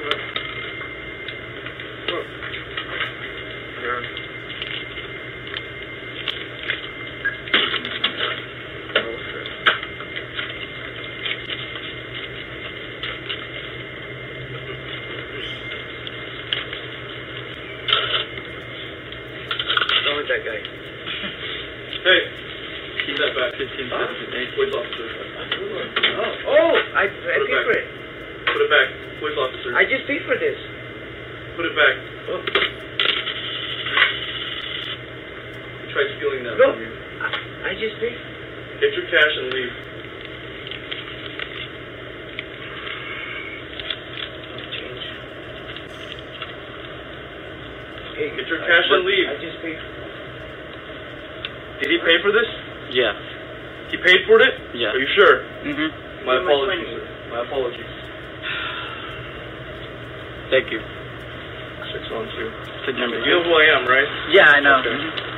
That guy. Hey, keep that back. 15, 17, 8. Police officer. I paid for it. Put it back. Police officer. I just paid for this. Put it back. Oh. You tried stealing that No, from you. I just paid. Get your cash and leave. Change. Hey, Get your cash and leave. I just paid. Did he pay for this? Yeah. He paid for it? Yeah. Are you sure? Mm-hmm. My apologies, sir. My apologies. Thank you. 612. Good number. You know who I am, right? Yeah, I know. Okay. Mm-hmm.